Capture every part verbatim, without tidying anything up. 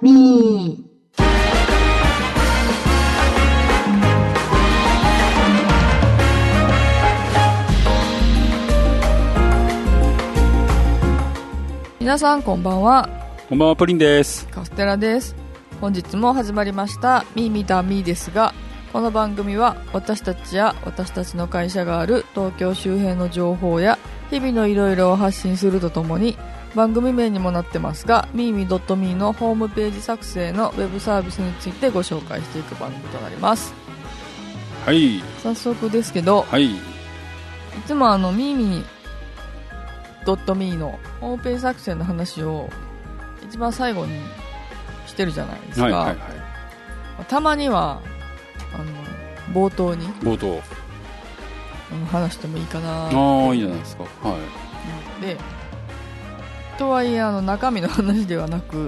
みー。 皆さんこんばんは。 こんばんは、プリンです。 カステラです。本日も始まりましたミーミーだミーですが、この番組は私たちや私たちの会社がある東京周辺の情報や日々のいろいろを発信するとともに、番組名にもなってますが ミーミー .me のホームページ作成のウェブサービスについてご紹介していく番組となります。 はい、 早速ですけど、 はい、いつもあの ミーミー .me のホームページ作成の話を一番最後にしてるじゃないですか、 はいはいはい、 たまにはあの冒頭に冒頭あの話してもいいかな。 ああ、いいじゃないですか。はい。 でとはいえあの中身の話ではなく、うん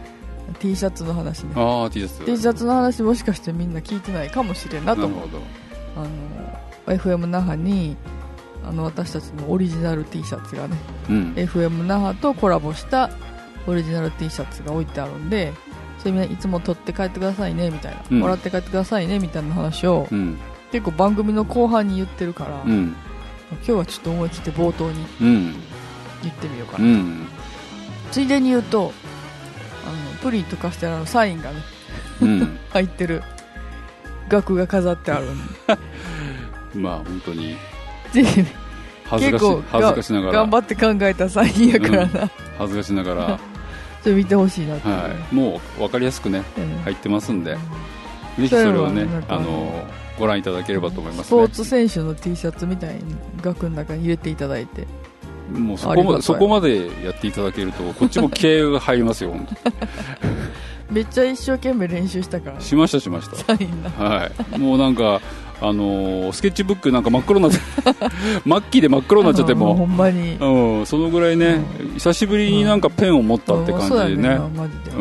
、T シャツの話ね。 ああ、T シャツ T シャツの話もしかしてみんな聞いてないかもしれんなと思う。なるほど。あの エフエム 那覇にあの私たちのオリジナル T シャツがね、うん、エフエム 那覇とコラボしたオリジナル T シャツが置いてあるんで、それみんないつも取って帰ってくださいねみたいな、うん、もらって帰ってくださいねみたいな話を、うん、結構番組の後半に言ってるから、うん、今日はちょっと思い切って冒頭に言ってみようかな、うん、ついでに言うとあのプリンとカステラのサインがね、うん、入ってる額が飾ってあるんでまあ本当にぜひ恥ずかし結構恥ずかしながら頑張って考えたサインやからな、うん、 恥ずかしながらちょっと見てほしいなって、 はい、もう分かりやすくね、うん、入ってますんで、ぜひそれをねあのご覧いただければと思いますね。 スポーツ選手の T シャツみたいに額の中に入れていただいて、 もうそこ ま, そこまでやっていただけるとこっちも気合が入りますよ本当めっちゃ一生懸命練習したからしましたしましたサインな、 はい、もうなんかあのー、スケッチブックなんか真っ黒になっちゃ末期で真っ黒になっちゃってもほんまに、 うん、そのぐらいね、うん、久しぶりになんかペンを持ったって感じでね、 うん、マジで、 うん、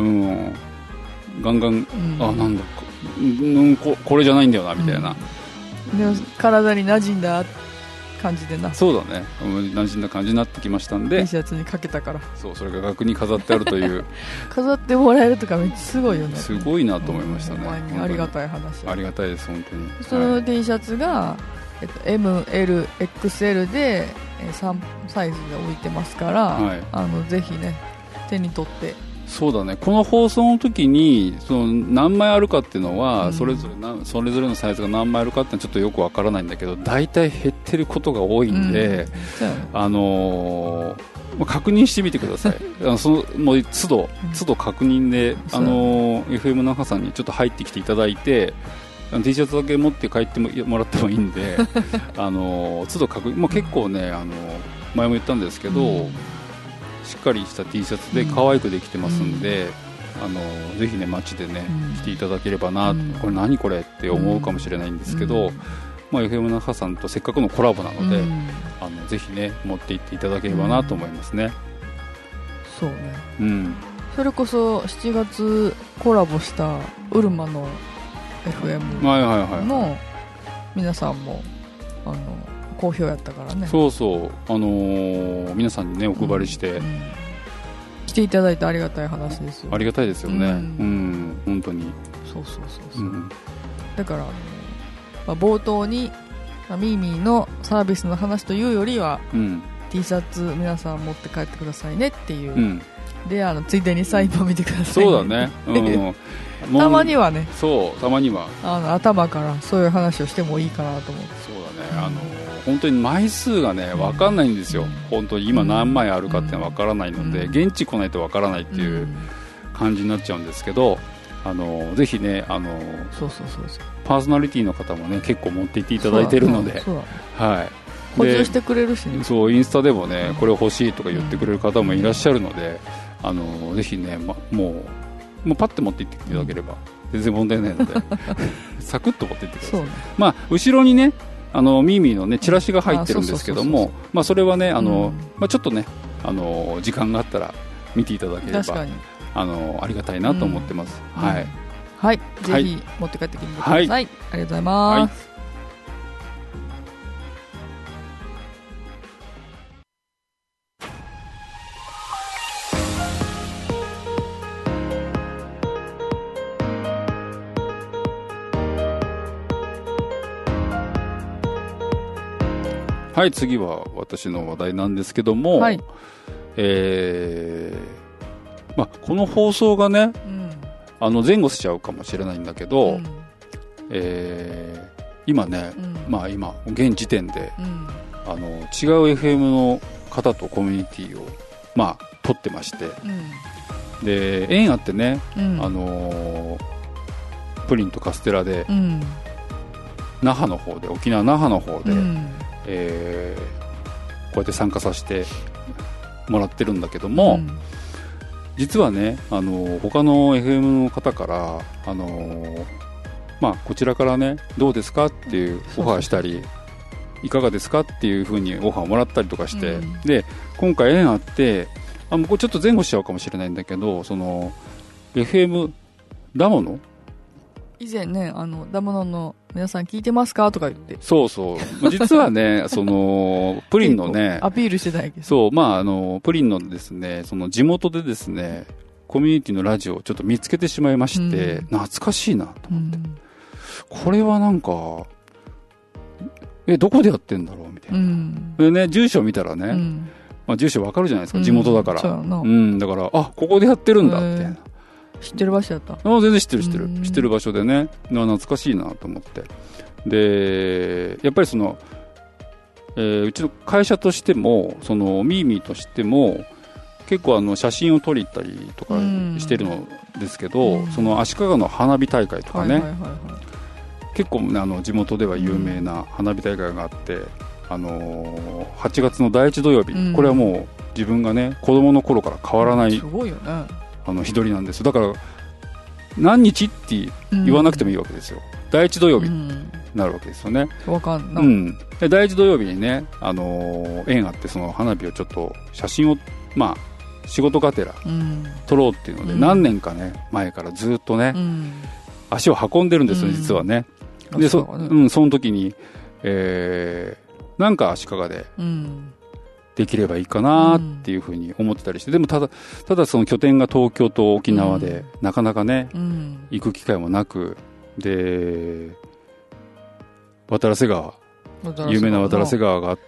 ガンガン、うん、あ、なんだ こ, うんここれじゃないんだよなみたいな、 うん、でも体に馴染んだ感じでな。 そうだね、馴染んだ感じになってきましたんで T シャツにかけたから、 そう、それが額に飾ってあるという飾ってもらえるとかめっちゃすごいよね。 すごいなと思いましたね、 うん、ありがたい話。 ありがたいです本当に。 その T シャツが、はい、えっと、エムエルエックスエル でさんサイズで置いてますから、はい、あのぜひね手に取って。 そうだね、この放送の時にその何枚あるかっていうのは、うん、それぞれなそれぞれのサイズが何枚あるかってちょっとよくわからないんだけど、大体減ってることが多いんで、うん、あのー、確認してみてくださいあのそのもう都度都度確認で、うん、あのー、エフエム 那覇さんにちょっと入ってきていただいて、T シャツだけ持って帰って も, もらってもいいんであのー、都度確認、まあ、結構ね、あのー、前も言ったんですけど、うん、しっかりした T シャツで可愛くできてますんで、うん、あのぜひね街でね、うん、着ていただければな、うん、これ何これって思うかもしれないんですけど、うん、まあ、エフエム 那覇さんとせっかくのコラボなので、うん、あのぜひね持って行っていただければなと思いますね、うん、 そうね、 うん、 それこそしちがつコラボしたウルマの エフエム の皆さんもあの好評やったからね。 そうそう、あのー、皆さんにねお配りして、うんうん、 来ていただいてありがたい話ですよ。 ありがたいですよね、うん、うん、本当に。 そうそうそうそう、うん、だから、あの、まあ、冒頭に、まあ、ミーミーのサービスの話というよりは、うん、T シャツ皆さん持って帰ってくださいねっていう、うん、であのついでにサインも見てください、ね、 そうだね、 うん、たまにはね、 そうたまにはあの頭からそういう話をしてもいいかなと思う。 そうだね、あの本当に枚数がね分かんないんですよ、うん、本当に今何枚あるかってのは分からないので、うん、現地来ないと分からないっていう感じになっちゃうんですけど、あのぜひね、あのそうそうそうそう、 パーソナリティの方もね結構持っていっていただいてるので、はい、 補充してくれるしね。 そうインスタでもねこれ欲しいとか言ってくれる方もいらっしゃるので、あのぜひね、ま、もうもうパッて持っていっていただければ全然問題ないのでサクッと持っていってください、ね、まあ、後ろにねあのミーミーのねチラシが入ってるんですけども、まあそれはねあの、うん、まあ、ちょっとねあの時間があったら見ていただければあのありがたいなと思ってます、うん、はい、 はい、ぜひ持って帰ってきてください、はい、ありがとうございます、はい。 はい、次は私の話題なんですけども、はい、えーまあ、この放送がね、うん、あの前後しちゃうかもしれないんだけど、うん、えー、今ね、うん、まあ今現時点で、うん、あの違う エフエム の方とコミュニティをまあ撮ってまして、うん、で縁あってね、うん、あのー、プリンとカステラで、うん、那覇の方で沖縄那覇の方で、うん、えー、こうやって参加させてもらってるんだけども、うん、実はね、あの他の エフエム の方から、あのまあ、こちらからねどうですかっていうオファーしたり、いかがですかっていう風にオファーをもらったりとかして、うん、で今回縁あってあもうこれちょっと前後しちゃうかもしれないんだけど、その エフエム ダモノ以前ね、あのダモノの皆さん聞いてますかとか言って、 そうそう実はねそのプリンのねアピールしてないけど、 そうまああのプリンのですねその地元でですねコミュニティのラジオをちょっと見つけてしまいまして、うん、懐かしいなと思って、うん、これはなんかえどこでやってんだろうみたいな、うん、でね住所見たらね、うんまあ、住所わかるじゃないですか、地元だから、うん、うん、だからあここでやってるんだみたいな、 知ってる場所だった？ あ全然知ってる知ってる知ってる場所でね、懐かしいなと思って、でやっぱりその、えー、うちの会社としてもそのミーミーとしても結構あの写真を撮りたりとかしてるのですけど、その足利の花火大会とかね、はいはいはいはい、結構、ね、あの地元では有名な花火大会があって、うんあのー、はちがつのだいいち土曜日、うん、これはもう自分がね子供の頃から変わらない、 すごいよね、 あの日取りなんです。だから何日って言わなくてもいいわけですよ、うん、だいいち土曜日になるわけですよね、 うん、わかんない、 うん、でだいいち土曜日にね、あのー、縁あってその花火をちょっと写真をまあ仕事がてら撮ろうっていうので、うん、何年かね前からずっとね、うん、足を運んでるんですよ、実はね、うん、で そ, ね、うん、その時に、えー、なんか足利で、うんできればいいかなっていうふうに思ってたりして、でもただただその拠点が東京と沖縄で、うん、なかなかね、うん、行く機会もなく、で渡良瀬川有名な渡良瀬川があって、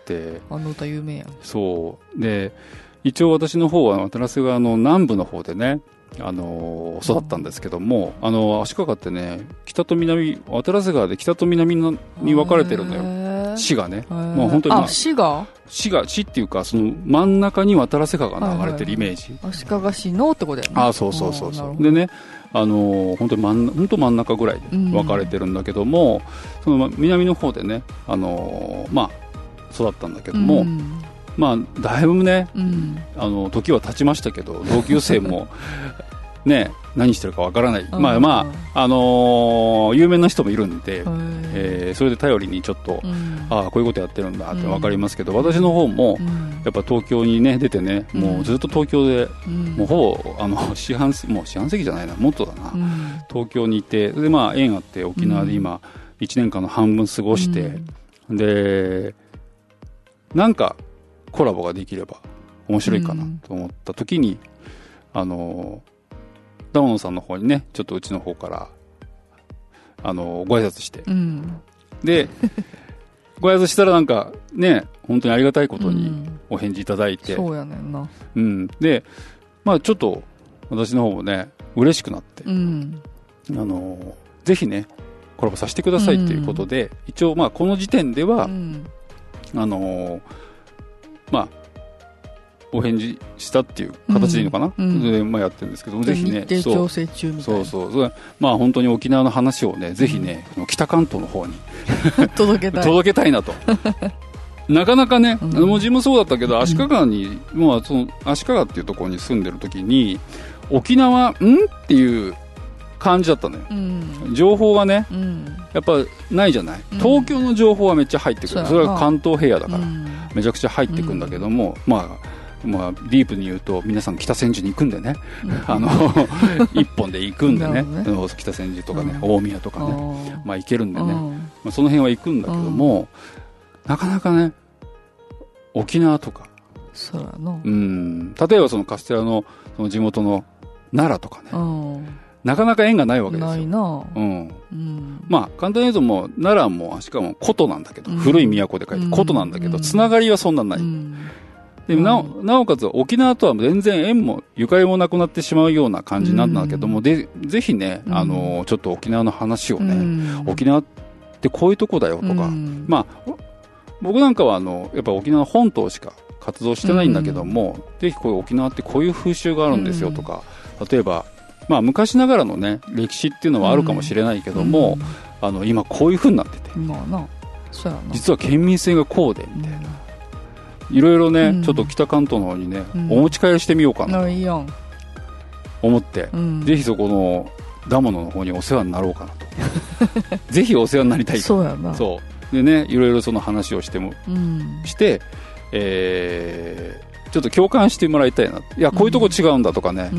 あの歌有名やん。 そうで一応私の方は渡良瀬川の南部の方でね、あのー、育ったんですけども、あのー、足利ってね北と南渡良瀬川で北と南に分かれてるのよ、市がね、もう本当に、まあ、 あ市が市が市っていうかその真ん中に渡良瀬川が流れてるイメージ、 はいはいはい、足利市のってことだよね。 あそうそうそうそうでね、あのー、本当に真ん本当真ん中ぐらいで分かれてるんだけども、うん、その南の方でね、あのー、まあ育ったんだけども、うん、まあだいぶね、うん、あの時は経ちましたけど同級生もね何してるかわからない、まあまああのー、有名な人もいるんで、えー、それで頼りにちょっと、うん、ああこういうことやってるんだってわかりますけど、うん、私の方も、うん、やっぱ東京にね出てね、もうずっと東京で、うん、もうほぼあの四半もう四半世紀じゃないなもっとだな、うん、東京にいて、でまあ縁あって沖縄で今いちねんかんの半分過ごして、うん、でなんかコラボができれば面白いかなと思った時に、あのダモノさんの方にねちょっとうちの方からあのご挨拶して、うん、でご挨拶したらなんかね本当にありがたいことにお返事いただいて、 うん、そうやねんな、 うん、でまあちょっと私の方もね嬉しくなって、うん、あのぜひねコラボさせてくださいということで、うん、一応まあこの時点では、うん、あのまあお返事したっていう形でいいのかな、うん、でまあ、やってるんですけど、ぜひね日程調整中みたいな、 そうそうそう、まあ、本当に沖縄の話をねぜひね、うん、北関東の方に届けたい届けたいなとなかなかね、うん、もう自分もそうだったけど足利に、うん、もうその足利っていうところに住んでる時に沖縄んっていう感じだったのよ、うん、情報がね、うん、やっぱないじゃない、うん、東京の情報はめっちゃ入ってくる、それは関東平野だから、うん、めちゃくちゃ入ってくるんだけども、まあまあ、ディープに言うと皆さん北千住に行くんでね、うん、あの一本で行くんでね、ね北千住とかね、うん、大宮とかね、まあ、行けるんでね、まあ、その辺は行くんだけども、なかなかね沖縄とかそうやの、 うん、例えばそのカステラの、その地元の奈良とかね、 なかなか縁がないわけですよ。 ないな、 うんうん、まあ簡単に言うともう奈良もしかも古都なんだけど、うん、古い都で書いて古都なんだけど、うん、つながりはそんなない、うん、でなお、なおかつ沖縄とは全然縁もゆかりもなくなってしまうような感じなんだけども、うん、でぜひね、あのー、ちょっと沖縄の話をね、うん、沖縄ってこういうとこだよとか、うん、まあ僕なんかはあのやっぱ沖縄本島しか活動してないんだけども、うん、ぜひこう沖縄ってこういう風習があるんですよとか、うん、例えばまあ昔ながらのね歴史っていうのはあるかもしれないけども、うん、あの今こういう風になってて、まあな、そうやな、実は県民性がこうでみたいな、うん、いろいろね、うん、ちょっと北関東の方にね、うん、お持ち帰りしてみようかなと思って、うん、ぜひそこのダモノの方にお世話になろうかなとぜひお世話になりたいと。 そうやな。 そうでね、いろいろその話をしても、うん、して、えー、ちょっと共感してもらいたいな。いやこういうとこ違うんだとかね、うん、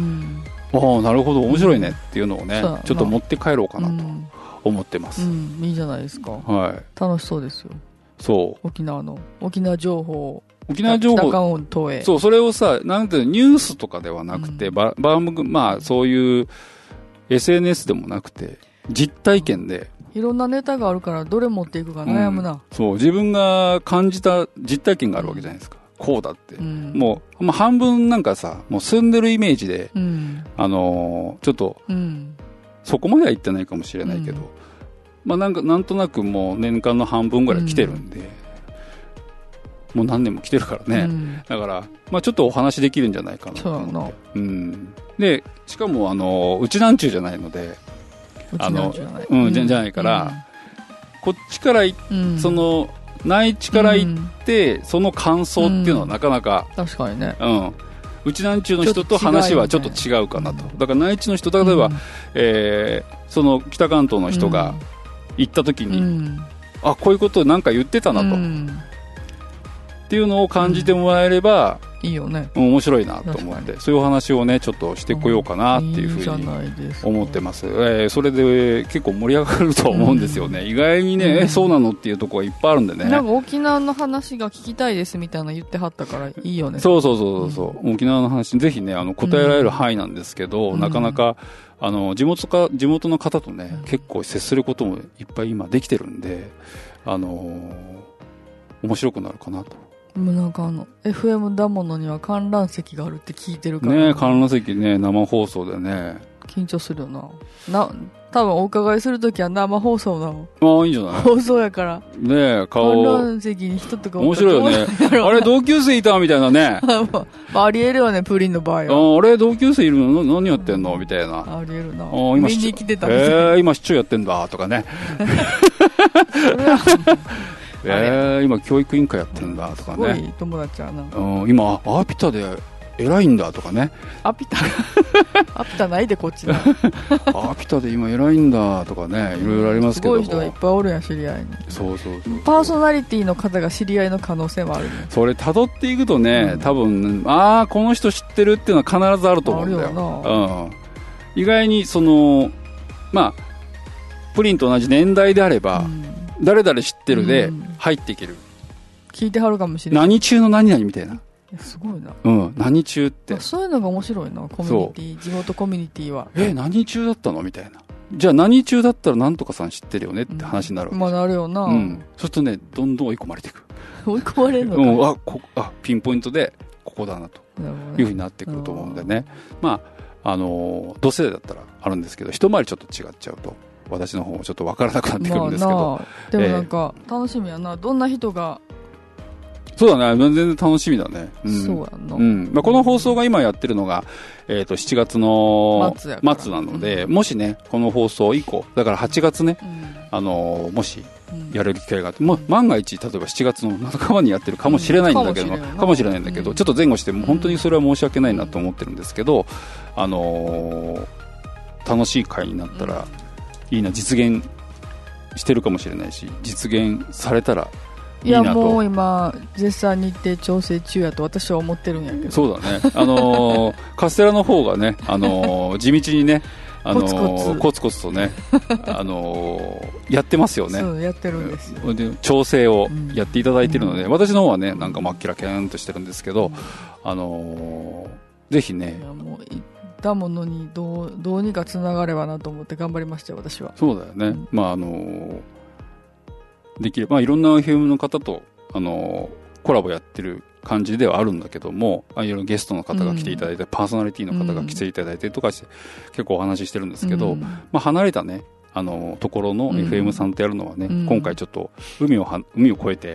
ああなるほど面白いねっていうのをね、うん、ちょっと持って帰ろうかなと思ってます、 うんうん、いいじゃないですか、 はい、 楽しそうですよ。 そう沖縄の沖縄情報、 沖縄情報、 北関東へ、 そうそれをさ、なんていうのニュースとかではなくて、うん、ババームまあそういう エスエヌエス でもなくて実体験で、 いろんなネタがあるからどれ持っていくか悩むな、うん、 そう自分が感じた実体験があるわけじゃないですか、うん、こうだって、うん、もう、まあ、半分なんかさもう住んでるイメージで、うん、あのー、ちょっと、うん、そこまでは行ってないかもしれないけど、うん、まあ、なんかなんとなくもう年間の半分ぐらい来てるんで、うん、もう何年も来てるからね、うん、だから、まあ、ちょっとお話できるんじゃないかなと思って、うん、でしかもあのうちなんちゅうじゃないので、あのじゃない、うん、じゃないから、うん、こっちから、うん、その内地から行って、うん、その感想っていうのはなかなか、 うん、確かにね、 うん、うちなんちゅうの人と話はちょっと違うかなと、ね、だから内地の人、例えば、うん、えー、その北関東の人が行った時に、うん、あこういうことなんか言ってたなと、うん、っていうのを感じてもらえれば、 いいよね、 面白いなと思って、そういうお話をねちょっとしてこようかなっていうふうに思ってます。えー、それで結構盛り上がると思うんですよね、うん、意外にね、うん、えそうなのっていうところがいっぱいあるんでね、 なんか沖縄の話が聞きたいですみたいな言ってはったからいいよね。 そうそうそうそう、うん、沖縄の話ぜひねあの答えられる範囲なんですけど、うん、なかなかあの地元か地元の方とね、うん、結構接することもいっぱい今できてるんで、あのー、面白くなるかなと。 もうなんかあの エフエム だものには観覧席があるって聞いてるからね。観覧席ね、生放送でね緊張するよな。な多分お伺いするときは生放送なの。 ああいいんじゃない、 放送やからね。顔観覧席に人とか面白いよねあれ同級生いたみたいなねまあ、ありえるよね、プリンの場合は。 ああれ同級生いるの何やってんのみたいな。 ありえるな。 あ今見に来てたみたいな、 えー、今市長やってんだとかねえー、今教育委員会やってるんだとかね。 すごい友達やな、 うん、今アピタで偉いんだとかね。 アピタアピタないでこっちだアピタで今偉いんだとかね、いろいろありますけど、 すごい人がいっぱいおるやん知り合いに。 そうそうそう、 パーソナリティの方が知り合いの可能性もあるね。 それ辿っていくとね、うん、多分ああこの人知ってるっていうのは必ずあると思うんだよ。あるよな、うん、意外にそのまあプリンと同じ年代であれば、うん、誰々知ってるで入っていける、うん、 聞いてはるかもしれない。 何中の何々みたいな、 すごいな、 うん、何中ってそういうのが面白いな、コミュニティ、地元コミュニティは。 え何中だったのみたいな。じゃあ何中だったらなんとかさん知ってるよねって話になるわけ、 うん、まあなるよな、うん、 そうするとねどんどん追い込まれていく追い込まれるのか、 うん、あこあピンポイントでここだなというふうになってくると思うんでね、まああの同世代だったらあるんですけど一回りちょっと違っちゃうと私の方もちょっと分からなくなってくるんですけど、まあ、でもなんか楽しみやな、えー、どんな人が。 そうだね、全然楽しみだね、うん、 そうやな、 うんまあ、この放送が今やってるのが、えー、としちがつの末なので、うん、もしねこの放送以降だからはちがつね、うん、あのー、もしやれる機会があって、うん、もう万が一例えばしちがつの半ばにやってるかもしれないんだけど、うん、かもしれないんだけど、うん、ちょっと前後しても本当にそれは申し訳ないなと思ってるんですけど、あのー、楽しい回になったらいいな、実現してるかもしれないし実現されたらいいなと。いやもう今絶賛日程調整中やと私は思ってるんやけど。 そうだね、あのー、カステラの方がね、あのー、地道にね、あのー、コツコツコツコツとね、あのー、やってますよね。 そうやってるんですよ。 で調整をやっていただいているので、うん、私の方はねなんか真っキラキャンとしてるんですけど、うん、あのー、ぜひね、 いやもうたものにどう、どうにかつながればなと思って頑張りましたよ、私は。 そうだよね、うん、まああのできれば、まあ、いろんな エフエム の方とあのコラボやってる感じではあるんだけども、ああいうゲストの方が来ていただいて、うん、パーソナリティの方が来ていただいてとかして、うん、結構お話ししてるんですけど、うん、まあ、離れたねあのところの エフエム さんってやるのはね、うん、今回ちょっと海をは海を越えて、うん、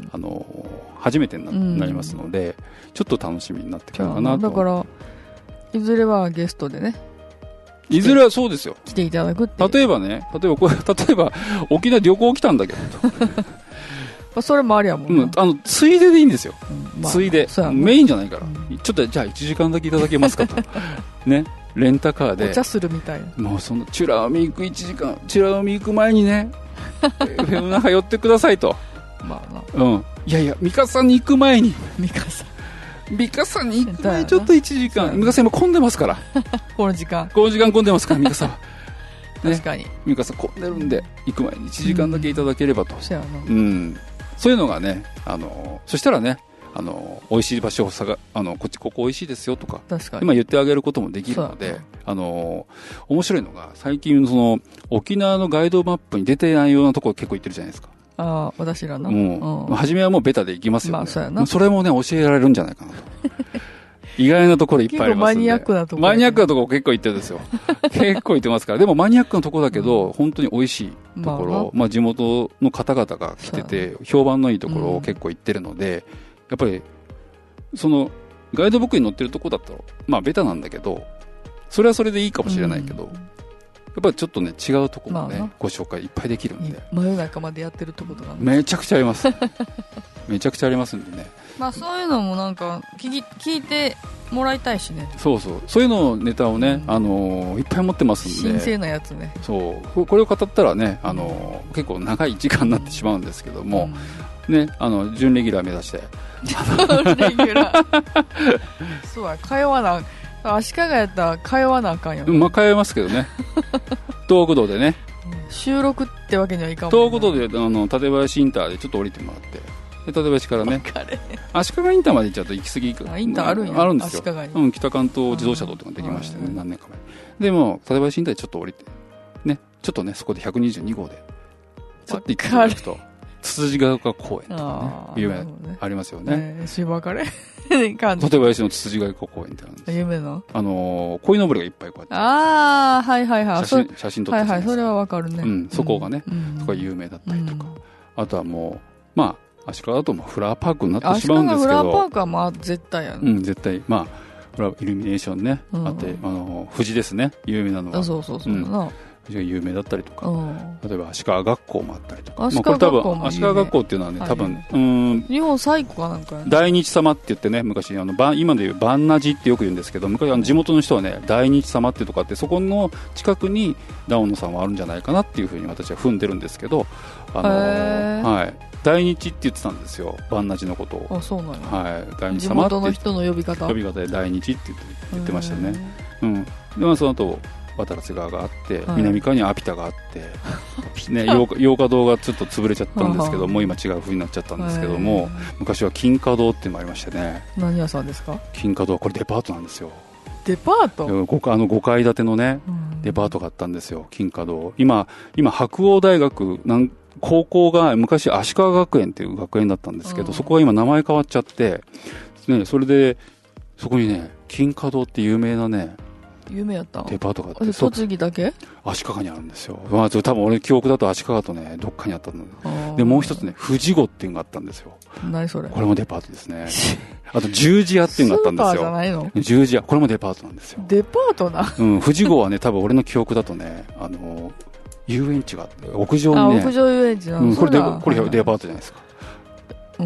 あの初めてに な,、うん、なりますので、ちょっと楽しみになってくるかなと。 だからいずれはゲストでね、 いずれはそうですよ、 来ていただくっていう。 例えばね、例えばこれ例えば沖縄旅行来たんだけどとそれもありやもんな、 うん、あのついででいいんですよ、うん、まあ、ついでメインじゃないから、うん、ちょっとじゃあいちじかんだけいただけますかとね、レンタカーでお茶するみたいな、 もうその美ら海行くいちじかん、美ら海行く前にねエフエム 那覇寄ってくださいとまあな、うん、いやいや三笠さんに行く前に三笠三笠に行く前にちょっといちじかん、三笠今混んでますからこの時間この時間混んでますから三笠はね、確かに三笠混んでるんで行く前にいちじかんだけいただければと、 うん、うん、 そういうのがね、あのそしたらね、あの美味しい場所を探あのこっちここ美味しいですよとか、 確かに今言ってあげることもできるので、あの面白いのが最近その沖縄のガイドマップに出てないようなところ結構行ってるじゃないですか。 ああ、私らの、 うんうん、初めはもうベタで行きますよね、 まあ、そうやな。 それもね教えられるんじゃないかなと意外なところいっぱいありますんで、 結構マニアックなところ、ね、 マニアックなところ結構行ってるんですよ結構行ってますから。でもマニアックなところだけど、うん、本当に美味しいところ、まあ、まあ、地元の方々が来てて評判のいいところを結構行ってるので、うん、やっぱりそのガイドブックに載ってるところだとまあベタなんだけど、それはそれでいいかもしれないけど、うん、やっぱりちょっとね違うところもね、まあ、ご紹介いっぱいできるんで、 真夜中までやってるところとかめちゃくちゃありますめちゃくちゃありますんでね、 まあ、そういうのもなんか聞き聞いてもらいたいしね。 そうそう、そういうのネタをね、うん、あのー、いっぱい持ってますんで、 神聖なやつね。 そうこれを語ったらね、あのー、結構長い時間になってしまうんですけども、うん、ね、あの準レギュラー目指してレギュラーそうや、通わな足利やったら通わなあかんよね。 まあ通えますけどね東北道でね、 収録ってわけにはいかんもんね。東北道であの館林インターでちょっと降りてもらって、で館林からね足利インターまで行っちゃうと行き過ぎか、 インターあるんや、 あるんですよ、 足利に、 うん、北関東自動車道ってのができましてね、何年か前でも館林インターでちょっと降りてね、ちょっとねそこでひゃくにじゅうに号でちょっと行っていただくとつつじが丘公園とかね、有名、ね、ありますよね。 ね、芝かれ館林のつつじが丘公園ってあるんですよ。 有名なあの鯉のぼりがいっぱいこうやって、 ああ、はいはいはい、 写真写真撮って、 はいはい、それはわかるね、 うん、そこがね、うん、そこが有名だったりとか、うん、あとはもうまあ足利だともうフラワーパークになってしまうんですけど、 足利フラワーパークはまあ絶対やね、 うん、絶対、まあフライルミネーションね、うん、あってあの富士ですね、有名なのは。 あ、そうそうそう、うん、 富士が有名だったりとか、うん、例えば足利学校もあったりとか、 足利学校も、まあ、これ多分足利学校っていうのはね、多分、うん、 日本最古かなんか、ね、 大日様って言ってね、昔あの今でいうバンナジってよく言うんですけど、昔あの地元の人はね大日様っていうとこあって、そこの近くにダウン野さんはあるんじゃないかなっていうふうに私は踏んでるんですけど、あのー、はい、大日って言ってたんですよ、バンナジのことを。 あ、そうなんや、 はい、大日様って地元の人の呼び方呼び方で大日って言って、言ってましたね。うん、でまあその後渡良瀬川があって、はい、南側にアピタがあってね、洋華堂がちょっと潰れちゃったんですけども、今違う風になっちゃったんですけども、昔は金華堂っていうのもありましてね。 何屋さんですか？ 金華堂はこれデパートなんですよ。 デパート？ 5, あのごかい建てのね、うん、デパートがあったんですよ、金華堂。今今白鴎大学なん高校が昔足利学園っていう学園だったんですけど、うん、そこが今名前変わっちゃって、ね、それでそこにね金華堂って有名なね有名やったデパートがあって、 栃木だけ？ 足利にあるんですよ。まあ、多分俺記憶だと足利とねどっかにあったので、もう一つね富士五っていうのがあったんですよ。 何それ？ これもデパートですねあと十字屋っていうのがあったんですよ。 スーパーじゃないの？ 十字屋、これもデパートなんですよ。 デパートな、 うん、富士五はね多分俺の記憶だとね、あの遊園地があって屋上にね、 あ、屋上遊園地なの、 うん、これデこれデパートじゃないですか、うん、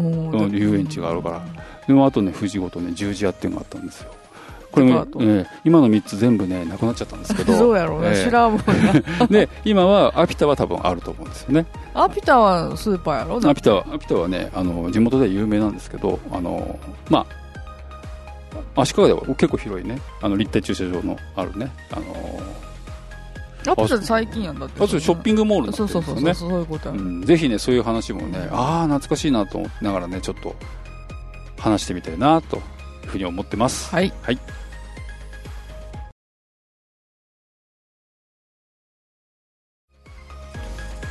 遊園地があるから。でもあとね富士五とね十字屋っていうのがあったんですよ。これも、えー、今のみっつ全部ねなくなっちゃったんですけどそうやろうね、えー、知らんもんなで今はアピタは多分あると思うんですよね。 アピタはスーパーやろ。 アピタはアピタはね、あの地元で有名なんですけど、あのまあ足利では結構広いね、あの立体駐車場のあるね、あのアピタって最近やんだって、 あとショッピングモールになってるんですよね。 そうそうそうそう、そういうことや、うん、 ぜひねそういう話もね、ああ懐かしいなと思いながらねちょっと話してみたいなというふうに思ってます。 はい、 はい。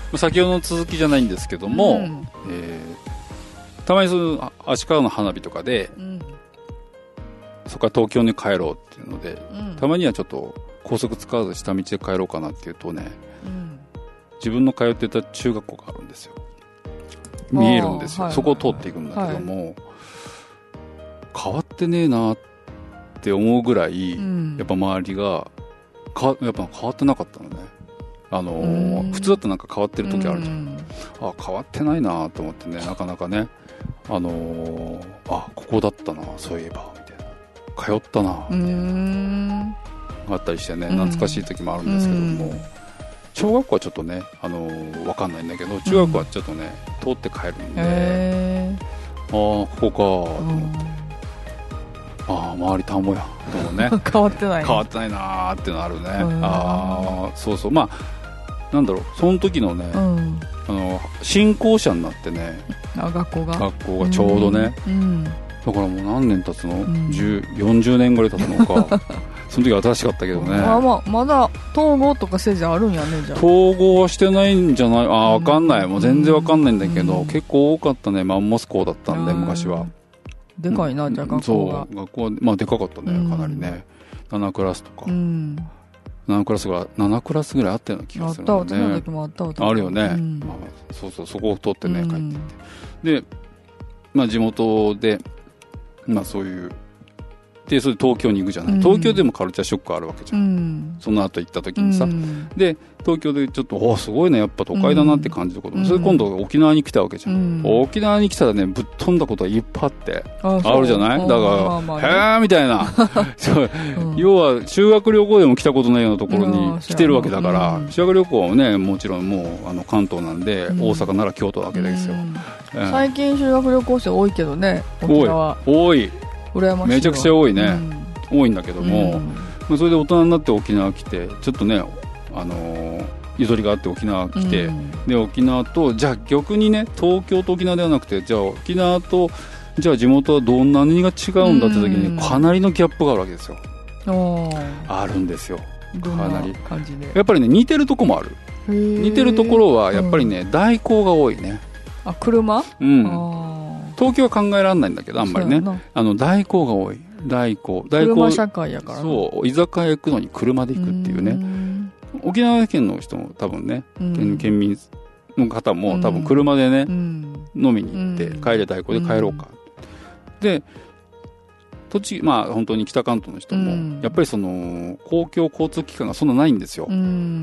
先ほどの続きじゃないんですけども、うん、えー、たまにその足利の花火とかで、うん、そこから東京に帰ろうっていうので、うん、たまにはちょっと高速使わず下道で帰ろうかなっていうとね、うん、自分の通ってた中学校があるんですよ。見えるんですよ、はいはいはい、そこを通っていくんだけども、はい、変わってねえなって思うぐらい、うん、やっぱ周りがかやっぱ変わってなかったのね。あのー、普通だとなんか変わってる時あるじゃん。あ、変わってないなと思ってね、なかなかね、あのー、あ、ここだったな、そういえばみたいな、通ったなみたいなあったりしてね、懐かしい時もあるんですけども、小学校はちょっとね、あのー、分かんないんだけど、中学校はちょっとね、通って帰るんで、ああここかと思って、ああ周り田んぼやと思うね変わってない、ね、 変わってないなーっていうのあるね。ああそうそう、まあなんだろう、その時のね、うん、あの新校舎になってね、 あ学校が学校がちょうどね、うん、だからもう何年経つの、うん、よんじゅうねんぐらい経つのかその時は新しかったけどね。 あ、まあ、まだ統合とかせじあるんやね。じゃあ統合はしてないんじゃない、あ分かんない、もう全然分かんないんだけど、うん、結構多かったね。マンモス校だったんで昔は。 でかいな、じゃあ学校が。 そう学校は、まあ、でかかったね、かなりね、ななクラスとか、うん、ななクラスがななクラスぐらいあったような気がするので、ね、 あった、私の時もあったわ。 あるよね、うん、まあ、そうそう、そこを通ってね、帰っていって、で、まあ、地元で、まあ、そういうでそれで東京に行くじゃない、うん、東京でもカルチャーショックあるわけじゃん、うん、その後行った時にさ、うん、で東京でちょっとおすごいね、やっぱ都会だなって感じることも、うん、それで今度沖縄に来たわけじゃん、うん、沖縄に来たらねぶっ飛んだことがいっぱいあってあるじゃない。だから、まあまあね、へーみたいなそう、うん、要は修学旅行でも来たことないようなところに来てるわけだから、うん、修学旅行はねもちろんもうあの関東なんで、うん、大阪なら京都なわけですよ、うんえー、 最近修学旅行生多いけどね、沖縄多い羨ましい、 めちゃくちゃ多いね、うん、多いんだけども、うんまあ、それで大人になって沖縄来てちょっとね、あのー、ゆとりがあって沖縄来て、うん、で沖縄とじゃあ逆にね東京と沖縄ではなくてじゃあ沖縄とじゃあ地元はどんな何が違うんだって時にかなりのギャップがあるわけですよ、うん、あるんですよ、かなり感じでやっぱりね似てるとこもある。似てるところはやっぱりね、うん、代行が多いね。 あ車、 うん、あ東京は考えられないんだけどあんまりねあの代行が多い。代行代行車社会やから、 そう居酒屋行くのに車で行くっていうね。う沖縄県の人も多分ね、県, 県民の方も多分車でね、飲みに行って帰れ代行で帰ろうか、で栃木まあ本当に北関東の人も、うん、やっぱりその公共交通機関がそんなないんですよ、うん、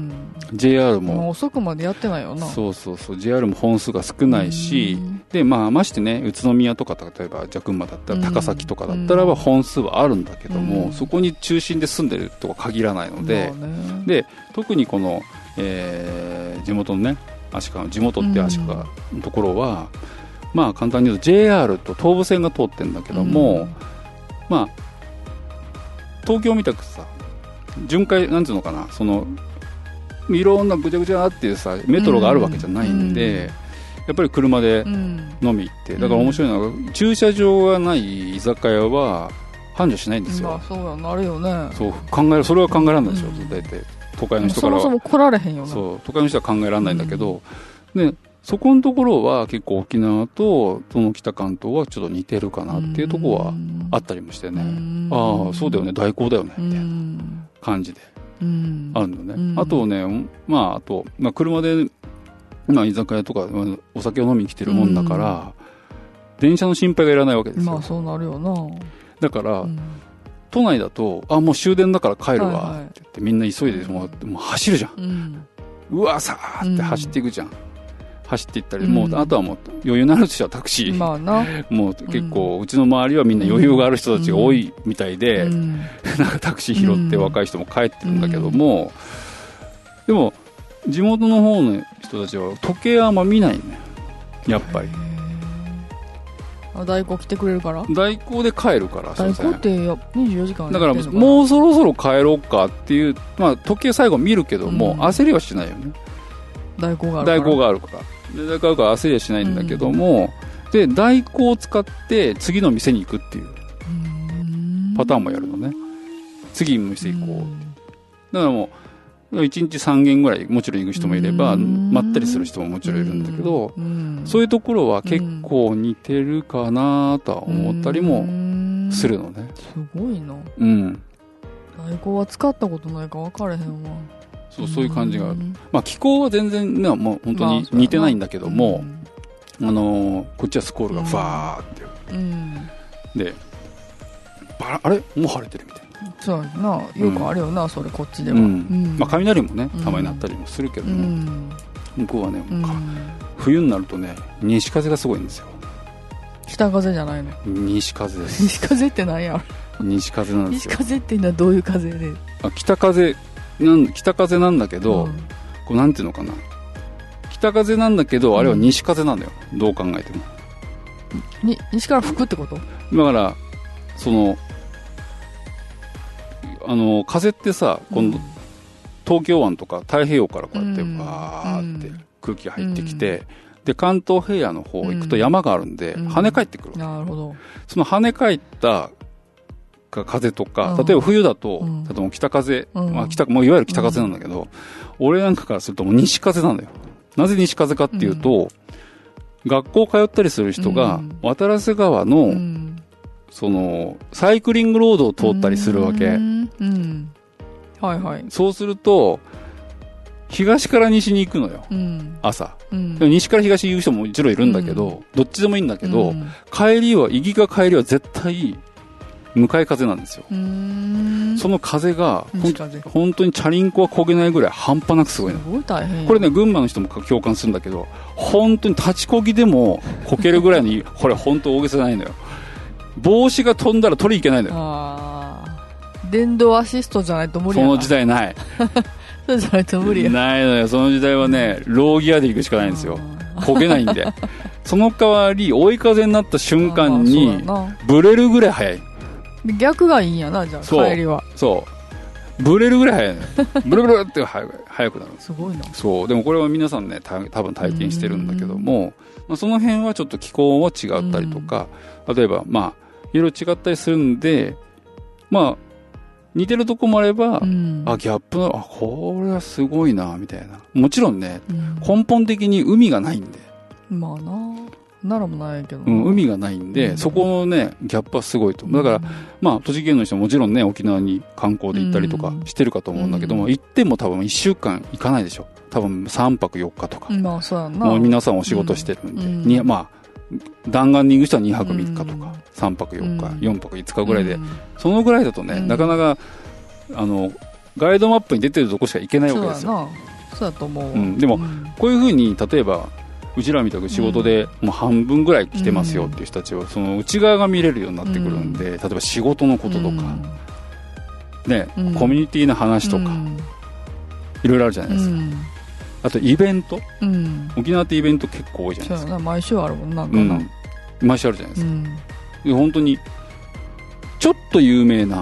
ジェイアール も, もう遅くまでやってないよな。 そうそうそう ジェイアール も本数が少ないし、うん、でまあましてね宇都宮とか例えばじゃ群馬だったら高崎とかだったらば本数はあるんだけども、うん、そこに中心で住んでるとは限らないので、うん、で特にこの、えー、地元のね足利地元って足利のところは、うん、まあ簡単に言うと ジェイアール と東武線が通ってるんだけども、うんまあ、東京みたくさ巡回なんていうのかなそのいろんなぐちゃぐちゃっていうさメトロがあるわけじゃないんで、うん、やっぱり車で飲み行って、うん、だから面白いのが駐車場がない居酒屋は繁盛しないんですよ、 まあ、そうやなるよね。 そう考えそれは考えられないでしょ、うん、大体都会の人からはそもそも来られへんよな。 そう都会の人は考えられないんだけど、うん、でそこのところは結構沖縄とその北関東はちょっと似てるかなっていうところはあったりもしてね、ああそうだよね代行だよねみたいな感じであるのね。あとねまああと、まあ、車で、まあ、居酒屋とかお酒を飲みに来てるもんだから電車の心配がいらないわけですよ。まあそうなるよな。だから都内だとあもう終電だから帰るわって言ってみんな急いでもう、もう走るじゃん、うん、うわさーって走っていくじゃん、走っていったり、うん、もうあとはもう余裕のある人はタクシー、まあ、なもう結構、うん、うちの周りはみんな余裕がある人たちが多いみたいで、うん、なんかタクシー拾って若い人も帰ってるんだけども、うん、でも地元の方の人たちは時計はあんま見ないねやっぱり。 あ代行来てくれるから代行で帰るから。 代行ってにじゅうよじかんだからもうそろそろ帰ろうかっていう、まあ、時計最後見るけども、うん、焦りはしないよね代行があるから。 代行があるからで代行があるから焦りはしないんだけども、うん、で代行を使って次の店に行くっていうパターンもやるのね。次の店行こう、うん、だからもういちにちさん軒ぐらいもちろん行く人もいればまったりする人ももちろんいるんだけど、そういうところは結構似てるかなとは思ったりもするのね。 すごいな。 うん。 大根は使ったことないか分からへんわ。 そう、そういう感じがある。まあ気候は全然ね、もう本当に似てないんだけども、まあ、あのー、こっちはスコールがファーって、うん、でバあれもう晴れてるみたいな。 そうやな、よくあるよな、うん、それこっちでは、 うんうんまあ、雷もねたまになったりもするけども、うん、向こうはね、うん、冬になるとね西風がすごいんですよ。 北風じゃないの？ 西風です。 西風って何やろ？ 西風なんですよ。 西風っていうのはどういう風で？ あ、北風なん北風なんだけど、うん、こうなんていうのかな、北風なんだけどあれは西風なんだよ、うん、どう考えてもに西から吹くってこと？ だからそのあの風ってさ、今度、うん、東京湾とか太平洋からこうやってバーって空気が入ってきて、うん、で関東平野の方行くと山があるんで、うん、跳ね返ってくる、 なるほど。 その跳ね返った風とか、例えば冬だと、うん、例えば北風、うんまあ、北もういわゆる北風なんだけど、うん、俺なんかからするともう西風なんだよ。なぜ西風かっていうと、うん、学校通ったりする人が渡良瀬川の、うん、そのサイクリングロードを通ったりするわけ、うんうん、 はいはい。 そうすると東から西に行くのよ、うん、朝、うん、でも西から東に行く人ももちろんいるんだけど、うん、どっちでもいいんだけど、うん、帰りは行きか帰りは絶対向かい風なんですよ。うーん、その風が本当にチャリンコは焦げないぐらい半端なくすごいの。 すごい大変。 これね群馬の人も共感するんだけど、本当に立ちこぎでもこけるぐらいのこれ本当大げさないのよ。帽子が飛んだら取りいけないのよ。あ、 電動アシストじゃないと無理やな。 その時代ないそうじゃないと無理やないのよ。その時代はねローギアで行くしかないんですよ。焦げないんでその代わり追い風になった瞬間にブレるぐらい速い。 逆がいいんやな、じゃあ帰りは。 そうブレるぐらい速いのブルブルって速くなる。 すごいな。 そうでもこれは皆さんねた多分体験してるんだけども、まあ、その辺はちょっと気候は違ったりとか、例えばまあいろいろ違ったりするんで、まあ似てるとこもあれば、うん、あギャップのあこれはすごいなみたいな。もちろんね、うん、根本的に海がないんで、 まあな奈良もないけど、 うん、海がないんで、うん、そこのねギャップはすごいと。だから、うん、まあ栃木県の人ももちろんね沖縄に観光で行ったりとかしてるかと思うんだけども、うん、行っても多分いっしゅうかん行かないでしょ。多分さんぱくよっかとか、 まあ、そうやな。 もう皆さんお仕事してるんで、うんにまあ弾丸に行く人はにはくみっかとか、うん、さんぱくよっか、うん、よんぱくいつかぐらいで、うん、そのぐらいだとね、うん、なかなかあのガイドマップに出てるとこしか行けないわけですよ。 そうだと思う、 うん、でも、うん、こういう風に例えばうちらみたく仕事でもう半分ぐらい来てますよっていう人たちはその内側が見れるようになってくるんで、うん、例えば仕事のこととか、うん、ね、うん、コミュニティの話とか、うん、いろいろあるじゃないですか、うん、あとイベント、うん、沖縄ってイベント結構多いじゃないですか。 そうやな、毎週あるもんなんかな、うん、 毎週あるじゃないですか、うん、で本当にちょっと有名な、うん、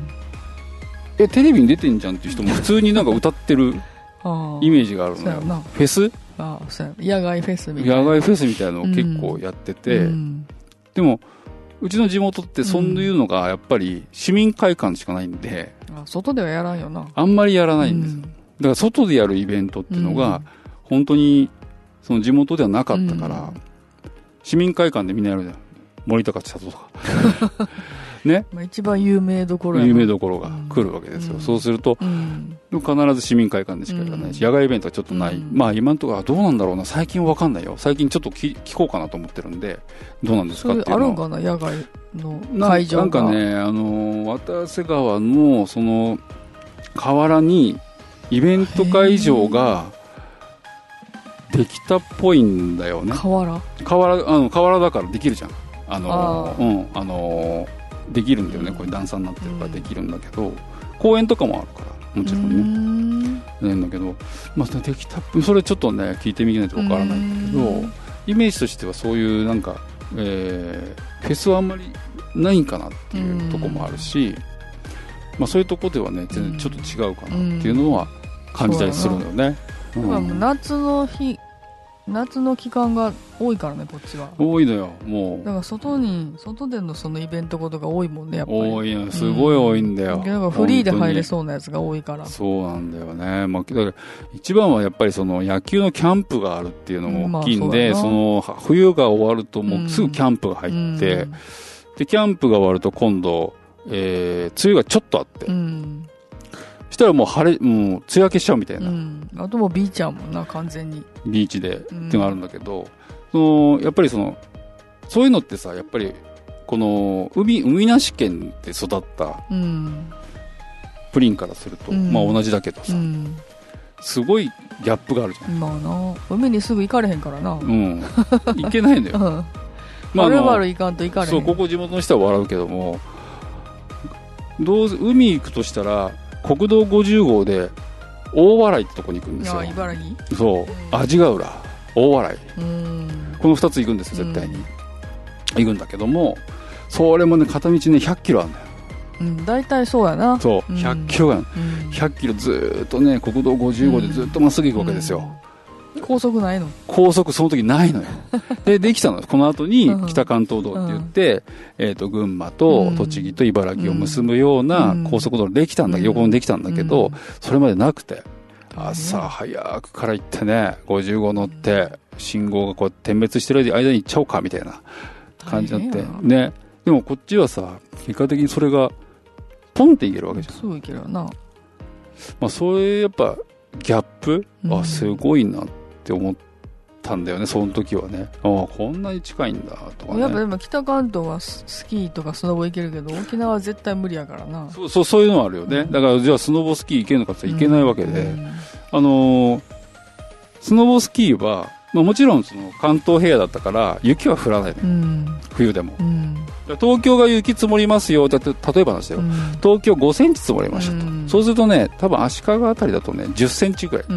えテレビに出てんじゃんっていう人も普通になんか歌ってるイメージがあるのよフェス、 ああそうや野外フェスみたいな野外フェスみたいなのを結構やってて、うん、でもうちの地元ってそういうのがやっぱり市民会館しかないんで、 うん、あ外ではやらんよな。 あんまりやらないんです、うん、だから外でやるイベントっていうのが本当にその地元ではなかったから、うん、市民会館でみんなやるじゃん、森高千里とかね、 まあ、一番有名どころや有名どころが来るわけですよ、うん、そうすると、うん、必ず市民会館でしかやらないし、うん、野外イベントはちょっとない、うん、まあ今のところはどうなんだろうな、最近は分かんないよ。最近ちょっと聞, 聞こうかなと思ってるんでどうなんですかっていうのは。 あるんかな野外の会場が。 なんかね、あの渡良瀬川のその河原にイベント会場ができたっぽいんだよね。 河原河原あの河原だからできるじゃん、あのあ、うん、あのできるんだよね、これ段差になってるからできるんだけど、うん、公園とかもあるからもちろんねなんだけど、まあ、できたそれちょっとね聞いてみないとわからないんだけど、イメージとしてはそういうなんか、えー、フェスはあんまりないんかなっていうところもあるし、まあ、そういうところではね全然ちょっと違うかなっていうのは感じたりするんだよね。 うん、夏の日夏の期間が多いからね、こっちは。 多いのよ、もう。 だから外に、外でのそのイベントことが多いもんね、やっぱり。 多いの、すごい多いんだよ。 うん、なんかフリーで入れそうなやつが多いから。 そうなんだよね。まあ、だから一番はやっぱりその野球のキャンプがあるっていうのも大きいんで、うん、まあ、そ, その冬が終わるともうすぐキャンプが入って、うん、で、キャンプが終わると今度、えー、梅雨がちょっとあって、うん、したらもう晴れ、もう梅雨明けしちゃうみたいな。うん、 あともうビーチやもんな、完全に。 ビーチで、っていうのがあるんだけど、そのやっぱりその、そういうのってさ、やっぱり、この、海、海なし県で育った、プリンからすると、うん、まあ同じだけどさ、うん、すごいギャップがあるじゃん。 まあな、海にすぐ行かれへんからな。 うん。行けないのよ。うん、 まあ、はるばる行かんと行かれへん。 そう、ここ地元の人は笑うけども、どうせ、海行くとしたら、国道ごじゅう号で、大洗ってとこに行くんですよ。 あ、茨城？ そう、阿字ヶ浦、大洗。このふたつ行くんですよ、絶対に。行くんだけども、それもね、片道ね、ひゃっキロあるんだよ。 うん、大体そうやな。 そう、ひゃっキロがある。うん、ひゃっキロずーっとね、国道ごじゅう号でずっとまっすぐ行くわけですよ。 うん、高速ないの？ 高速その時ないのよ。で、できたの。この後に北関東道って言って、うん、えっと、群馬と栃木と茨城を結ぶような高速道路できたんだ、うん、横にできたんだけど、うん、それまでなくて、朝早くから行ってね、ごじゅう号乗って、信号がこう点滅してる間に行っちゃおうか、みたいな感じになって。ね。でもこっちはさ、結果的にそれが、ポンっていけるわけじゃん。 そういけるよな。 まあ、それやっぱ、ギャップ、うん、あ、すごいなって思ったんだよね、その時はね。ああ、こんなに近いんだ、とかね。 やっぱでも北関東はスキーとかスノボ行けるけど、沖縄は絶対無理やからな。 そう、そう、そういうのはあるよね。うん、だから、じゃあスノボスキー行けるのかって言ったらいけないわけで、うん、あのー、スノボスキーは、まあ、もちろんその関東平野だったから雪は降らないの、うん、冬でも、うん、東京が雪積もりますよって例えばなんですよ、うん、東京ごセンチ積もりましたと、うん、そうするとね多分足利あたりだとねじゅっセンチぐらい、うん、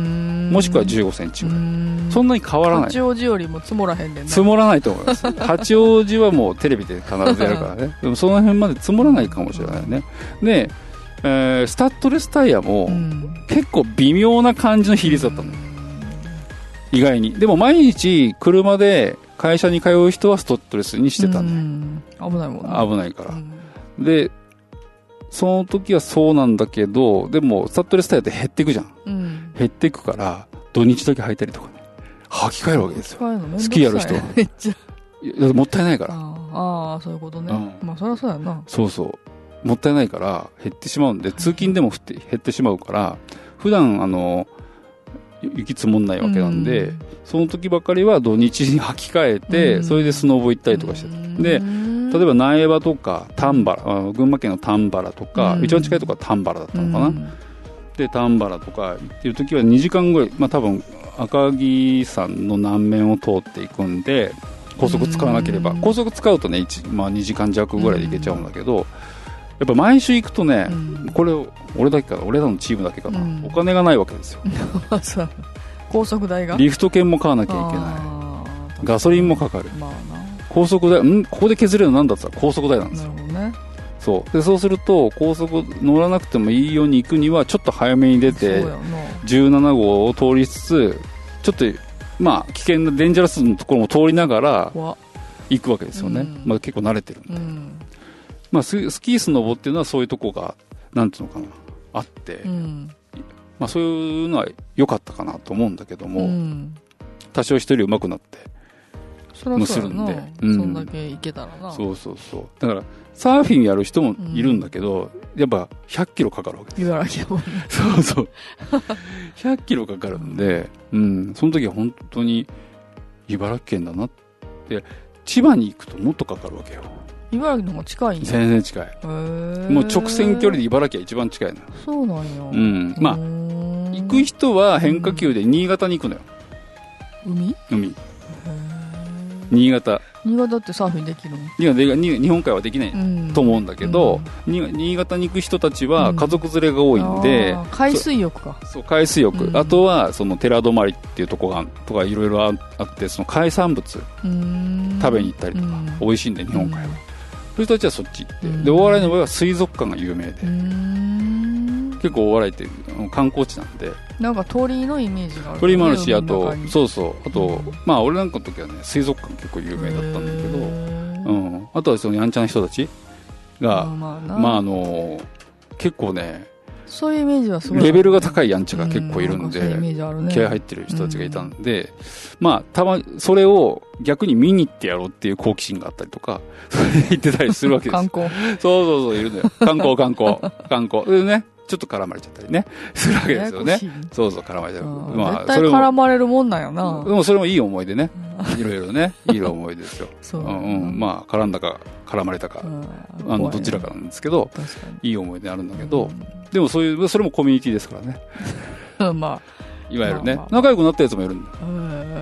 もしくはじゅうごセンチぐらい、うん、そんなに変わらない。 八王子よりも積もらへんねんな。 積もらないと思います八王子はもうテレビで必ずやるからねでもその辺まで積もらないかもしれないね。で、えー、スタッドレスタイヤも結構微妙な感じの比率だったのよ、意外に。でも毎日車で会社に通う人はストッドレスにしてたね。 うん、危ないもんね。 危ないから、うん、でその時はそうなんだけど、でもスタッドレスタイヤって減っていくじゃん、うん、減っていくから土日だけ履いたりとかね、履き替えるわけですよ。スキーやる人はめっちゃもったいないから。 ああ、そういうことね、うん、まあそりゃそうやな。 そうそう、もったいないから減ってしまうんで、通勤でも減って、減ってしまうから、普段あの雪積もんないわけなんで、うん、その時ばかりは土日に履き替えて、うん、それでスノボ行ったりとかしてた、うん、で例えば苗場とか丹原、群馬県の丹原とか、うん、一番近いところは丹原だったのかな、うん、で丹原とか行ってる時はにじかんぐらい、まあ、多分赤城山の南面を通っていくんで高速使わなければ、うん、高速使うとね、まあ、にじかん弱ぐらいで行けちゃうんだけど、うん、やっぱ毎週行くとね、うん、これ俺だけかな、俺らのチームだけかな、うん、お金がないわけですよ高速代が、 リフト券も買わなきゃいけない、ガソリンもかかる、まあ、な高速代、んここで削れるのなんだって言ったら高速代なんですよ。なるほどね。そうで、そうすると高速乗らなくてもいいように行くにはちょっと早めに出てじゅうなな号を通りつつ、ちょっとまあ危険なデンジャラスのところも通りながら行くわけですよね、うん、まあ、結構慣れてるんで、うん、まあ、ス, スキースノボっていうのはそういうとこがなんていうのかなあって、うん、まあ、そういうのは良かったかなと思うんだけども、うん、多少一人上手くなってむするんで、うん、そんだけいけたらな。 そうそうそう、だからサーフィンやる人もいるんだけど、うん、やっぱひゃっキロかかるわけですよ。 茨城もそうそうひゃっキロかかるんで、うん、その時は本当に茨城県だなって。千葉に行くともっとかかるわけよ。 茨城の方が近いんや。 全然近い。へー、もう直線距離で茨城は一番近いの。 そうなんや。 うん、まあ行く人は変化球で新潟に行くのよ。 海？ 海。新潟。 新潟ってサーフィンできるの？ 日本海はできないと思うんだけど、うん、新潟に行く人たちは家族連れが多いんで、うん、 海水浴か。 そう、海水浴、うん、あとはその寺泊っていうところがとかいろいろあって、その海産物食べに行ったりとか、うん、美味しいんで日本海は、うん、そういう人たちはそっち行って、で大洗の場合は水族館が有名で、うん、 結構大洗って観光地なんで、 なんか鳥居のイメージがある、ね、 鳥居もあるし、あとそうそう、あと、うん、まあ俺なんかの時はね水族館結構有名だったんだけど、うん、あとはそのやんちゃな人たちが、まあ、まああの結構ね、 そういうイメージはすごいレベルが高いやんちゃが結構いるんで、 うん、ね、 気合入ってる人たちがいたんで、うん、まあたまそれを逆に見に行ってやろうっていう好奇心があったりとか、それで行ってたりするわけです。 観光。 そうそうそう、いるのよ。観光観光観光でね、ちょっと絡まれちゃったりねするわけですよね。そうそう、絡まれちゃう。 まあ絶対絡まれるもんなんやな。 でもそれもいい思い出ね。いろいろね、いい思い出ですよ。そう、うんうん、まあ絡んだか絡まれたか、あのどちらかなんですけど、いい思い出あるんだけど、うん、でもそういうそれもコミュニティですからね。 まあいわゆるね、まあまあ、仲良くなったやつもいるんだ。 うん、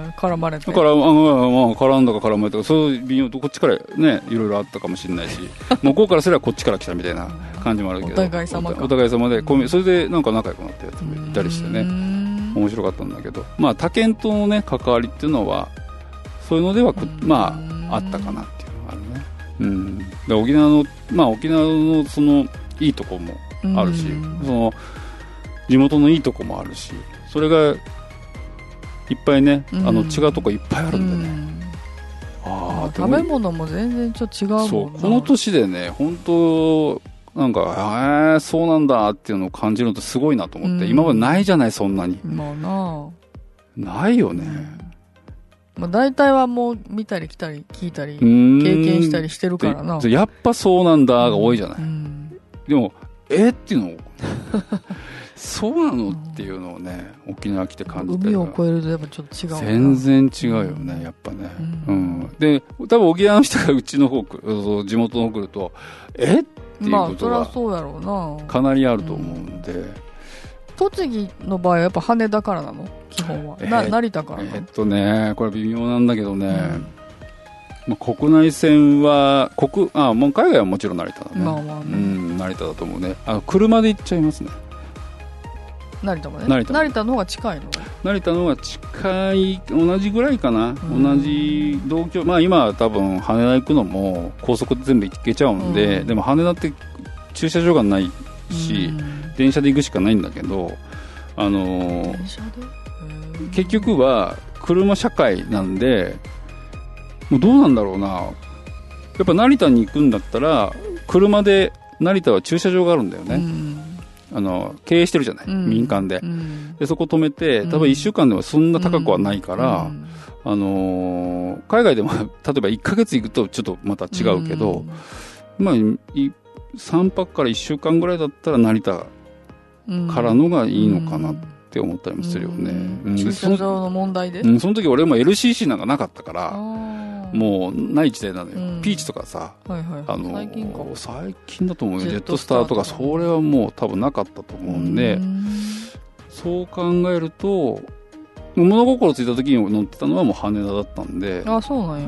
絡まれて。 だからあの、まあ、絡んだか絡まれたか、そういう微妙とこっちからね、いろいろあったかもしれないし、向こうからすればこっちから来たみたいな感じもあるけど、 お互い様か。 お互い様で、うん、それでなんか仲良くなったやつもいたりしてね、面白かったんだけど、まあ他県とのね関わりっていうのはそういうのではまああったかなっていうのがあるね。うん。で沖縄のまあ沖縄のそのいいとこもあるし、その地元のいいとこもあるし。それがいっぱいね、あの違うとこいっぱいあるんでね、うん、 あ食べ物も全然ちょっと違うもんな。そう、 この年でね本当なんかえー、そうなんだっていうのを感じるのってすごいなと思って、うん、今までないじゃないそんなに。 まあなないよね、 うん、まあ、大体はもう見たり来たり聞いたり経験したりしてるからな。 やっぱそうなんだが多いじゃない、うん、でもえー、っていうのをそうなのっていうのをね、沖縄来て感じて海を越えるとやっぱちょっと違う。 全然違うよね、やっぱね、うんうん、で多分沖縄の人がうちの方来る、地元の方来るとえっていうことがかなりあると思うんで、まあ、うん、 栃木の場合はやっぱ羽田からなの基本は、えー、な成田からなの。 えー、っとねこれ微妙なんだけどね、うん、まあ、国内線は国あもう海外はもちろん成田だね、まあまあね、うん、成田だと思うね。あの車で行っちゃいますね。 成田まで、ね、成田、成田の方が近いの。 成田の方が近い、同じぐらいかな、うん、同じ同居、まあ今は多分羽田行くのも高速で全部行けちゃうんで、うん、でも羽田って駐車場がないし、うん、電車で行くしかないんだけど、あのー、電車で結局は車社会なんで、もうどうなんだろうな、やっぱ成田に行くんだったら車で、成田は駐車場があるんだよね、うん、あの経営してるじゃない、うん、民間 で,、うん、でそこ止めて、多分いっしゅうかんでもそんな高くはないから、うん、あのー、海外でも例えばいっかげつ行くとちょっとまた違うけど、うん、まあさんぱくからいっしゅうかんぐらいだったら成田からのがいいのかなって思ったりもするよね、 うんうん、駐車場の問題で、 うん、その時俺も エルシーシー なんかなかったからもうない時代なのよ、うん、ピーチとかさ、はいはいはい、あのー、最近か最近だと思うよ、ジェットスターとかそれはもう多分なかったと思うんで、うん、そう考えると物心ついた時に乗ってたのはもう羽田だったんで。 あ、そうなんや。 うん。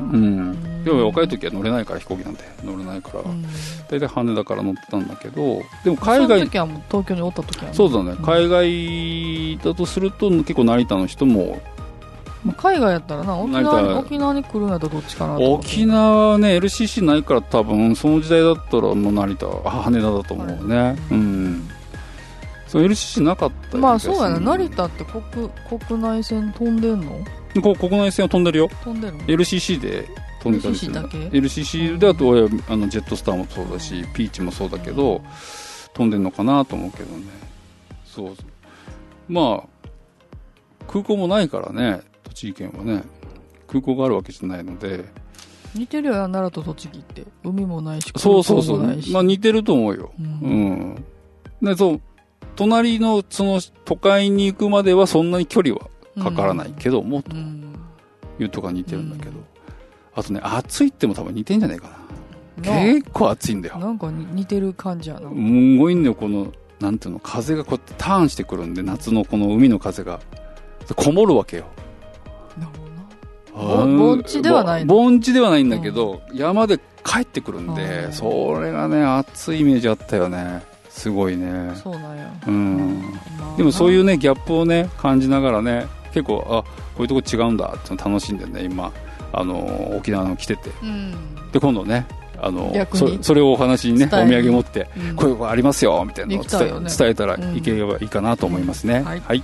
でも若い時は乗れないから、飛行機なんて乗れないから、大体羽田から乗ってたんだけど、でも海外。 その時はもう東京におった時は、ね、 そうだね、うん。海外だとすると結構成田の人も。 まあ、海外やったらな、沖縄に、沖縄に来るんやったらどっちかなと。 沖縄はね、エルシーシー ないから多分、その時代だったらもう成田、あ、羽田だと思うね。はい、うん。そう エルシーシー なかったよ。 まあそうやな、成田って国国内線飛んでんの？ こ国内線は飛んでるよ。 飛んでるの？ エルシーシー で飛んでたりする。エルシーシー だけ？ エルシーシー だと俺あのジェットスターもそうだし、ピーチもそうだけど飛んでんのかなと思うけどね。そうそう。まあ空港もないからね、栃木県はね、空港があるわけじゃないので。 似てるよな、奈良と栃木って海もないし、 そうそうそう。まあ似てると思うよ。うん。うん、でそう。隣のその都会に行くまではそんなに距離はかからないけども、うん、というとこが似てるんだけど、うん、あとね、暑いっても多分似てんじゃないかな。結構暑いんだよ。 なんか似てる感じやな。 すごいんだよ、このなんていうの、風がこうやってターンしてくるんで、夏のこの海の風がこもるわけよ。 なるほどな。盆地ではないの？ 盆地ではないんだけど、うん、山で帰ってくるんで、それがね、暑いイメージあったよね。すごいね。 そうなんや。 うん。まあ、でもそういうねギャップをね感じながらね、結構あこういうとこ違うんだって楽しんでね今あのー、沖縄の来てて、うん、で今度ねあの そ, それをお話にねお土産持って、うん、こういうのがありますよみたいなのを 伝, ね、伝えたらいければいいかなと思いますね、うんはいはい、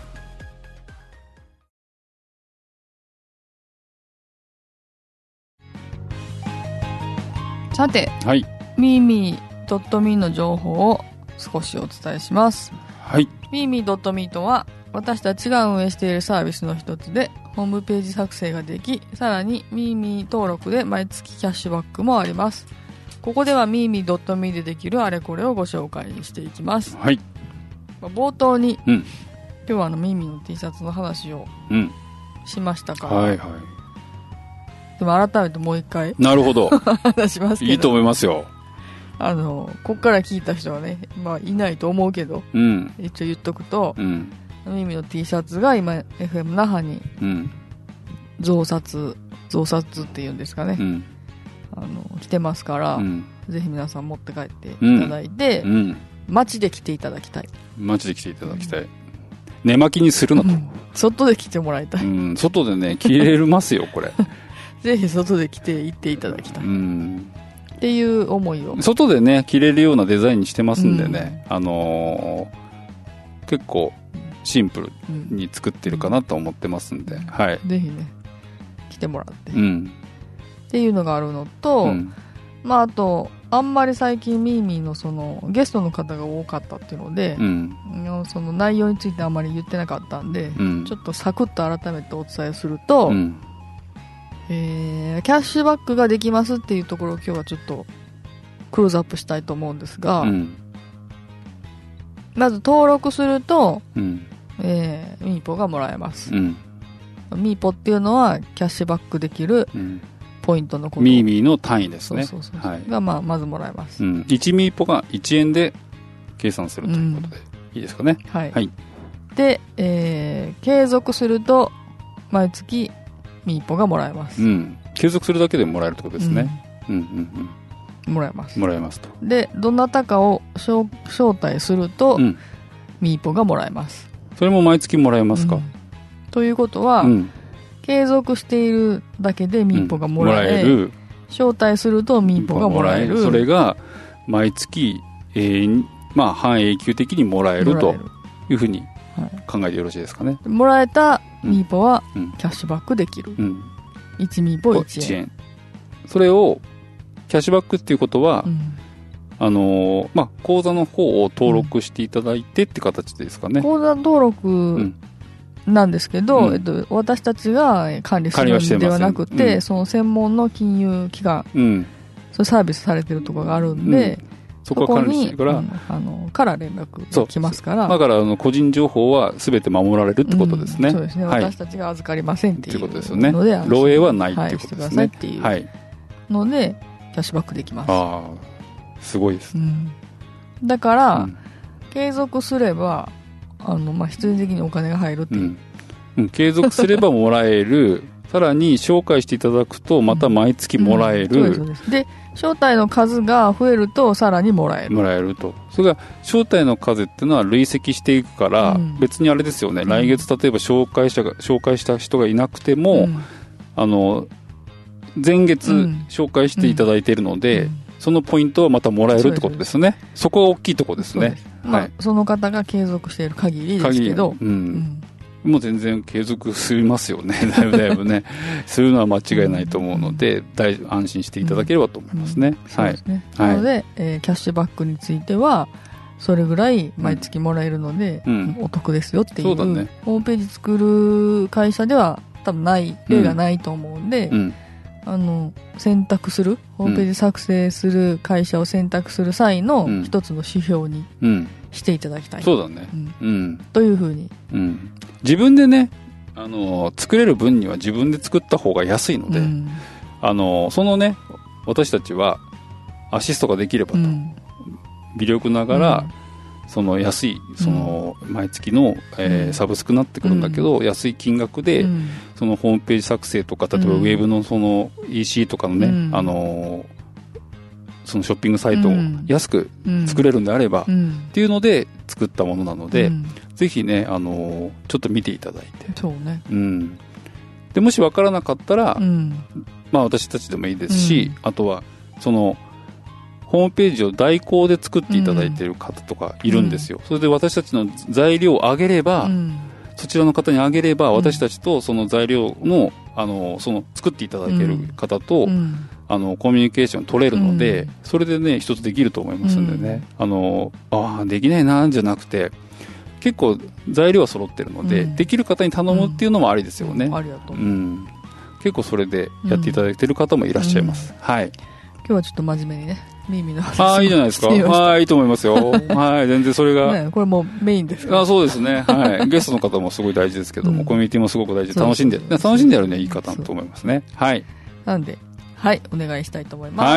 さて、はい、ミーミー .me の情報を少しお伝えします。 はい、 ミーミー .me とは私たちが運営しているサービスの一つで、ホームページ作成ができ、さらにミーミー登録で毎月キャッシュバックもあります。ここではミーミー .me でできるあれこれをご紹介していきます。 はい、 冒頭に、うん、今日はあのミーミーの T シャツの話をしましたから、うんはいはい、でも改めてもう一回なるほど話しますけど、 いいと思いますよ。 あのこっから聞いた人はね、まあ、いないと思うけど、うん、一応言っとくと、うんミミの T シャツが今 エフエム 那覇に増刷増刷っていうんですかね、うん、あの来てますから、うん、ぜひ皆さん持って帰っていただいて、うんうん、街で着ていただきたい。 街で着ていただきたい、うん、寝巻きにするなと、うん、 外で着てもらいたい、 うん、外でね着れますよこれぜひ外で着て行っていただきたい、うん、っていう思いを外でね着れるようなデザインにしてますんでね、うん、あのー、結構シンプルに作ってるかなと思ってますんで、うんはい、 ぜひね来てもらって、うん、っていうのがあるのと、うん、まああとあんまり最近ミーミーのそのゲストの方が多かったっていうので、うん、その内容についてあんまり言ってなかったんで、うん、ちょっとサクッと改めてお伝えすると、うんえー、キャッシュバックができますっていうところを今日はちょっとクローズアップしたいと思うんですが、うん、まず登録すると、うんえー、ミーポがもらえます、うん、ミーポっていうのはキャッシュバックできるポイントのこと、うん、 ミーミーの単位ですね。 そうそうそう、はい、が、まあ、まずもらえます、 うん、いちミーポがいちえんで計算するということで、うん、いいですかね。 はい、はい、で、えー、継続すると毎月ミーポがもらえます、うん、 継続するだけでもらえるってことですね、うんうんうんうん、もらえますもらえますと。 でどなたかを招待すると、うん、ミーポがもらえます。 それも毎月もらえますか、うん、 ということは、うん、継続しているだけでミーポがもらえ、うん、もらえる、招待するとミーポがもらえる、 それが毎月、えーまあ、半永久的にもらえるというふうに考えてよろしいですかね。 もらえたミーポはキャッシュバックできる、うん、いちミーポいちえん、 それをキャッシュバックっていうことは、うんあのーまあ、口座の方を登録していただいてって形ですかね、うん、 口座登録なんですけど、うんえっと、私たちが管理するのではなくて、うん、その専門の金融機関、うん、そういうサービスされてるところがあるんで、うん、 そこは管理してるから、 うん、あのから連絡が来ますから、 だからあの個人情報は全て守られるってことですね、 うん、そうですね、はい、私たちが預かりませんっていうことですよね。漏洩はないっていうことですね、はい、してくださいっていうので、はい、キャッシュバックできます。 あすごいです、うん、 だから、うん、継続すればあの、まあ、必然的にお金が入るっていう、うんうん、継続すればもらえるさらに紹介していただくとまた毎月もらえる、うんうん、そうですそうです。 で招待の数が増えるとさらにもらえるもらえると。それが招待の数っていうのは累積していくから、うん、別にあれですよね、来月例えば紹介者が紹介した人がいなくても、うん、あの前月紹介していただいているので、うんうんそのポイントはまたもらえるってことですね。 そ, そこが大きいところですね。 そうです、まあはい、その方が継続している限りですけど、 うんうん、もう全然継続しますよねだいぶだいぶねするのは間違いないと思うので、うん、大安心していただければと思いますね、うんうん、 そうですね、はい、なので、えー、キャッシュバックについてはそれぐらい毎月もらえるので、うん、お得ですよっていう、そうだね、ホームページ作る会社では多分ない例がないと思うんで、うんうんあの選択するホームページ作成する会社を選択する際の一つの指標にしていただきたい、 うんうん、そうだね、うんうん、 というふうに、 うん、自分でねあの作れる分には自分で作った方が安いので、うん、あのそのね私たちはアシストができればと、うん、微力ながら、うんその安いその毎月の、えー、サブスクになってくるんだけど、うん、安い金額で、うん、そのホームページ作成とか例えばウェブのその イーシー とかのね、うん、あのそのショッピングサイトを安く作れるんであれば、うん、っていうので作ったものなので、うん、ぜひねあのちょっと見ていただいてそうね、 うん、でもし分からなかったら、うん、まあ私たちでもいいですし、あとはそのホームページを代行で作っていただいている方とかいるんですよ、うん、それで私たちの材料をあげれば、うん、そちらの方にあげれば、私たちとその材料の、あのその作っていただける方と、うん、あのコミュニケーション取れるので、うん、それでね一つできると思いますんでね、うん、あのあできないなじゃなくて、結構材料は揃ってるので、うん、できる方に頼むっていうのもありですよね、 うん、ありだと思う、 うん、結構それでやっていただいている方もいらっしゃいます、うん、はい。 今日はちょっと真面目にね耳の話をああいいじゃないですか。はい、いいと思いますよ。はい、全然それが、 ね、これもうメインですから。 あ、そうですね。はい、ゲストの方もすごい大事ですけども、うん、コミュニティもすごく大事で楽しんで楽しんでやるにはいい方と思いますね。はい。 なんではいお願いしたいと思います。はい。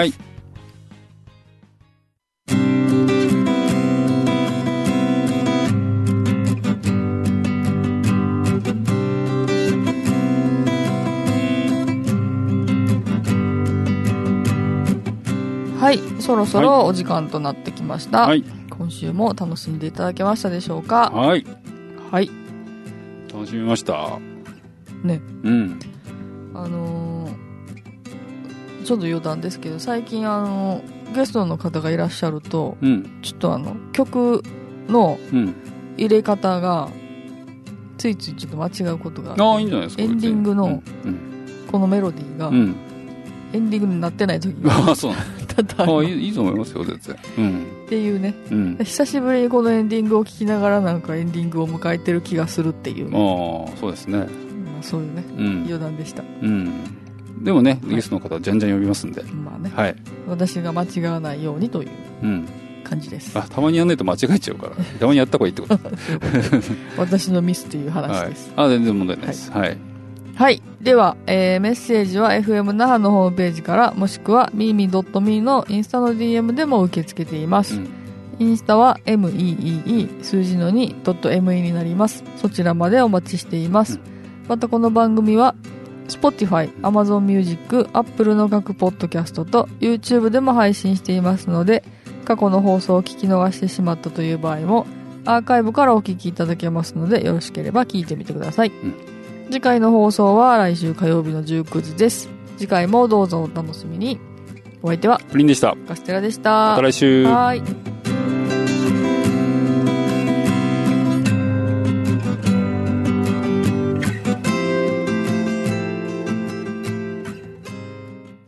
はい、そろそろお時間となってきました、はい、今週も楽しんでいただけましたでしょうか。 はい、 はい、 楽しみましたね。 うん、 あのー、ちょっと余談ですけど、最近あのゲストの方がいらっしゃると、うん、ちょっとあの曲の入れ方がついついちょっと間違うことがあって、 あ、いいんじゃないですか。 エンディングのこのメロディーが、うん、エンディングになってない時があそうなんあい い, いいと思いますよ全然、うん、 っていうね、 うん、 久しぶりにこのエンディングを聴きながらなんかエンディングを迎えてる気がするっていう、 ね、ああそうですね、まあ、 そういうね、うん、余談でした、 うん、でもねゲストの方じゃんじゃん呼びますんで、 まあね、 はい、 私が間違わないようにという感じです、 うん、あたまにやんないと間違えちゃうからたまにやった方がいいってこと私のミスという話です、 はい、あ全然問題ないです、はい、はいはい。では、えー、メッセージは エフエム 那覇のホームページから、もしくは ミーミー .me のインスタの ディーエム でも受け付けています。うん、インスタは メー 数字の に .me になります。そちらまでお待ちしています。うん、またこの番組は Spotify、Amazon Music、Apple の各ポッドキャストと YouTube でも配信していますので、過去の放送を聞き逃してしまったという場合もアーカイブからお聞きいただけますので、よろしければ聞いてみてください。うん、次回の放送は来週火曜日のじゅうくじです。次回もどうぞお楽しみに。お相手はプリンでした。 カステラでした。 また来週。 はい。